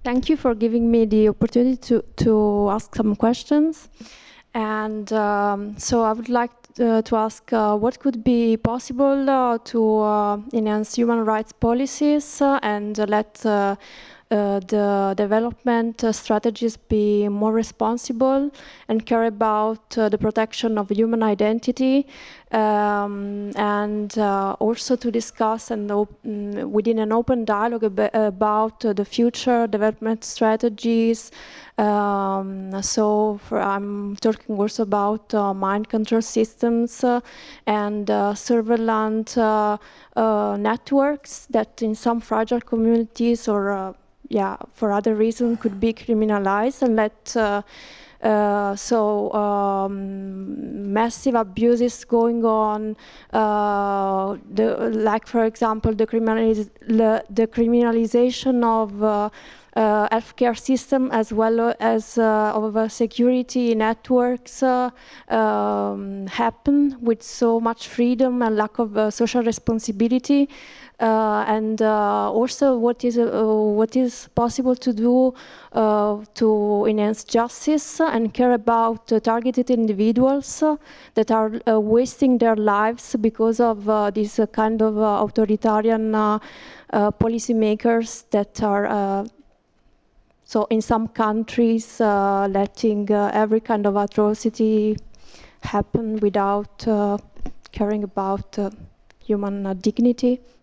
Thank you for giving me the opportunity to ask some questions. And so I would like to ask what could be possible to enhance human rights policies and let the development strategies be more responsible and care about the protection of human identity, and also to discuss and within an open dialogue about the future development strategies. I'm talking also about mind control systems and surveillance networks that in some fragile communities or for other reasons could be criminalized and let massive abuses going on, like for example the criminalization of healthcare system as well as of security networks happen with so much freedom and lack of social responsibility. And also what is possible to do to enhance justice and care about targeted individuals that are wasting their lives because of this kind of authoritarian policymakers that are so in some countries letting every kind of atrocity happen without caring about human dignity.